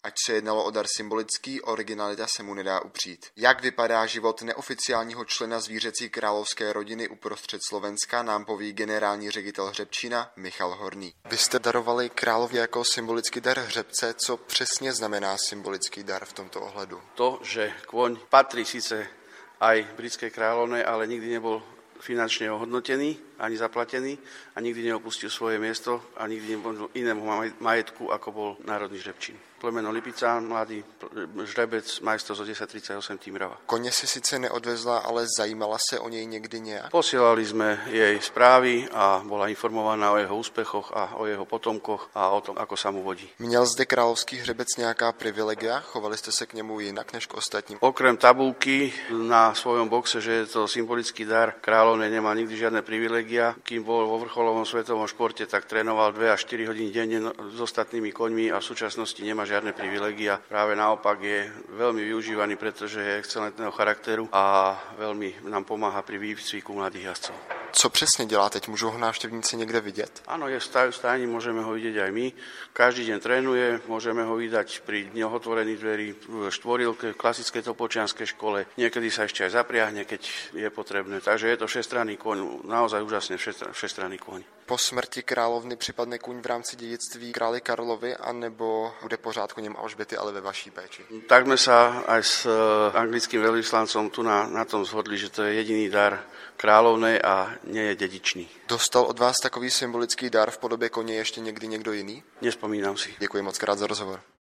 Ať se jednalo o dar symbolický, originalita se mu nedá upřít. Jak vypadá život neoficiálního člena zvířecí královské rodiny uprostřed Slovenska, nám poví generální ředitel Hřebčína Michal Horný. Vy jste darovali královi jako symbolický dar hřebce. Co přesně znamená symbolický dar v tomto ohledu? To, že kôň patrí síce aj britskej kráľovnej, ale nikdy nebol finančne ohodnotený, ani zaplatený a nikdy neopustil svoje miesto a nikdy nebol inému majetku, ako bol národný Hřebčín. Plemeno Lipica, mladý žrebec, majstro zo 1038 Tímrava. Koně si sice neodvezla, ale zajímala se o něj někdy nějak? Posielali sme jej správy a bola informovaná o jeho úspechoch a o jeho potomkoch a o tom, ako sa mu vodí. Měl zde královský hřebec nějaká privilegia? Chovali ste se k němu jinak než k ostatním? Okrem tabulky na svojom boxe, že je to symbolický dar, kráľovnej nemá nikdy žiadne privilegia. Kým bol vo vrcholovom svetovom športe, tak trénoval 2 až 4 hodiny denne s ostatnými koňmi a v súčasnosti nemá žiadne privilegia. Práve naopak je veľmi využívaný, pretože je excelentného charakteru a veľmi nám pomáha pri výcviku mladých jazdcov. Co přesně dělá teď? Můžou ho návštěvníci někde vidět? Áno, je v stáni, môžeme ho vidieť aj my. Každý deň trénuje, môžeme ho vidieť pri dňoch otvorených dverí, v štvorilke, v klasickej topočianskej škole. Niekedy sa ešte aj zapriahne, keď je potrebné. Takže je to všestranný kôň, naozaj úžasne všestranný kôň. Po smrti královny připadne kůň v rámci dědictví králi Karlovi, anebo bude pořád koněm Alžběty, ale ve vaší péči? Tak sme sa aj s anglickým veľvyslancom tu na tom zhodli, že to je jediný dar kráľovnej a nie je dedičný. Dostal od vás takový symbolický dar v podobě koně ještě někdy někdo jiný? Nespomínam si. Děkuji moc krát za rozhovor.